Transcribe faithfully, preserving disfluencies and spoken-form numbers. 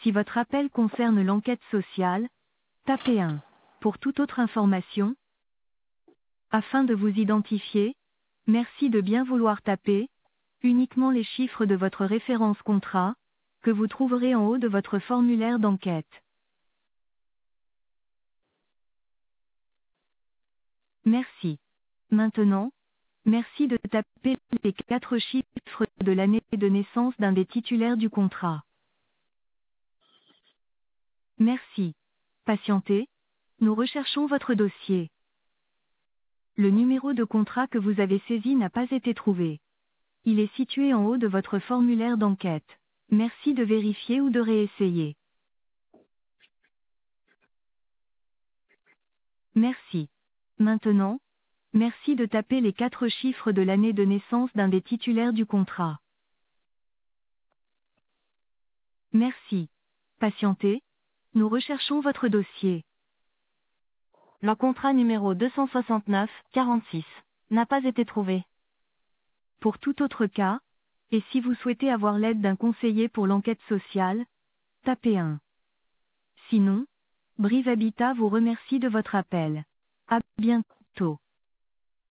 Si votre appel concerne l'enquête sociale, tapez un. Pour toute autre information, afin de vous identifier, merci de bien vouloir taper uniquement les chiffres de votre référence contrat, que vous trouverez en haut de votre formulaire d'enquête. Merci. Maintenant, merci de taper les quatre chiffres de l'année de naissance d'un des titulaires du contrat. Merci. Patientez, nous recherchons votre dossier. Le numéro de contrat que vous avez saisi n'a pas été trouvé. Il est situé en haut de votre formulaire d'enquête. Merci de vérifier ou de réessayer. Merci. Maintenant, merci de taper les quatre chiffres de l'année de naissance d'un des titulaires du contrat. Merci. Patientez, nous recherchons votre dossier. Le contrat numéro deux cent soixante-neuf quarante-six n'a pas été trouvé. Pour tout autre cas, et si vous souhaitez avoir l'aide d'un conseiller pour l'enquête sociale, tapez un. Sinon, Brive Habitat vous remercie de votre appel. À bientôt.